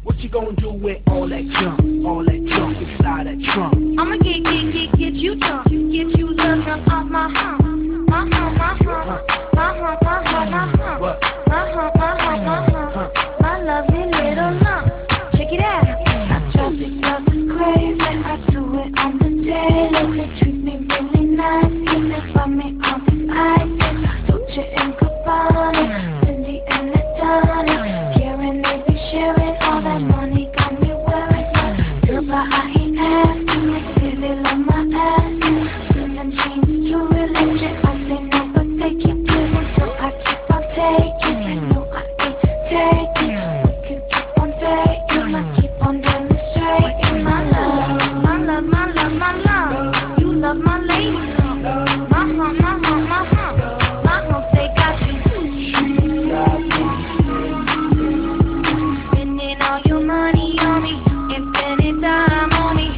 What you gonna do with all that junk inside that trunk? I'ma get you drunk, get you love drunk off my hump, my hump, my hump, my hump, my hump, my hump, my hump, my hump, my hump, my lovely little lump. Check it out. I drive these girls crazy. I do it on the daily. They treat me really nice. They buy me all these ices. Dolce and Gabbana, Fendi and Ladonna. Karen, they be sharing all that money. Got me wearing my girl, but I ain't asking. They really love my ass. Slim jeans too religion. I say no, but they keep giving, so I keep on taking. No, I ain't taking. We can keep on faking. I keep on demonstrating my love, my love, my love, my love. You love my lady love. My hump, my hump, my hump. My hump, they got you. Spending all your money on me and spending time on me.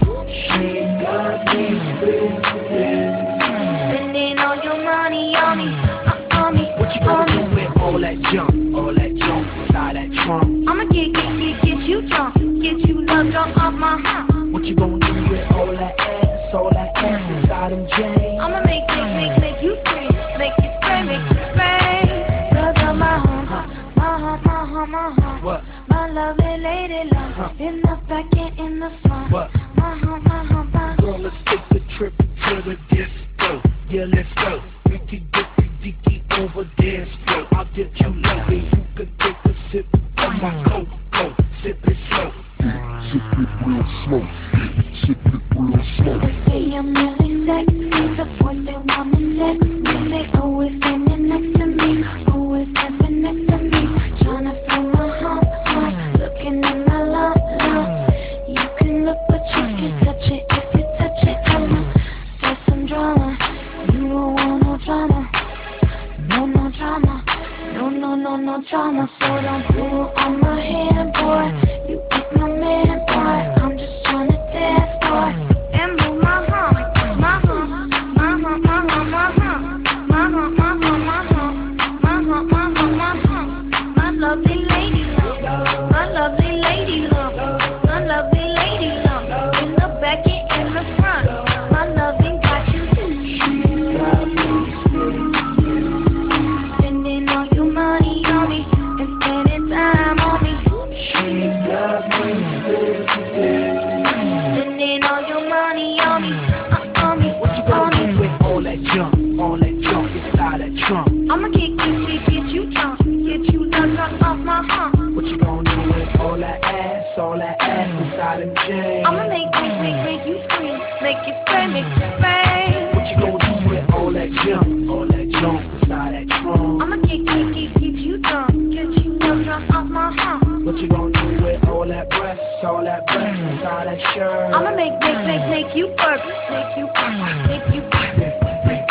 Spending all your money on me, on me. What you gonna do with all that junk inside that trunk? I'ma get you drunk, get you love drunk off my hump. What you gonna do with all that ass inside them jeans? I'ma make you scream, make you spray. Cause of my hump, my hump, my hump, my hump. What? My lovely lady love, in the back and in the front. What? My hump, my hump, my hump. Girl, let's take a trip to the disco. Yeah, let's go. Ricky dicky over dance floor. I'll get you low and you can take a sip of my coke. Sip it slow. Sip it real slow. Sip it real slow. They say I'm really sexy. The boys they wanna text me. They always standing next to me, always dancing next to me, tryna feel my hump, looking at my lump. You can look, but you can't touch it. If you touch it, I'ma start some drama. You don't want no drama, no drama, no drama. So don't pull on my hand, boy. You ain't my man, boy. I'm just tryna dance, boy, and move my hump, my hump, my hump, my hump, my hump, my hump, my hump, my hump, my hump, my hump, my hump. My lovely lady love, my lovely lady love, my lovely lady love. In the back and in the front, my loving got you. Spending all your money on me and spending time on me. Spending all your money on me, on me. What you gonna do with all that junk inside that trunk? I'ma get you drunk, get you love drunk off my hump. What you gonna do with all that ass inside them jeans? I'ma make you scream, make you spray. What you gonna do with all that junk inside that trunk? I'ma get you drunk, get you love drunk off my hump. What you gonna do with all that breasts inside that shirt? I'ma make you work, make you work.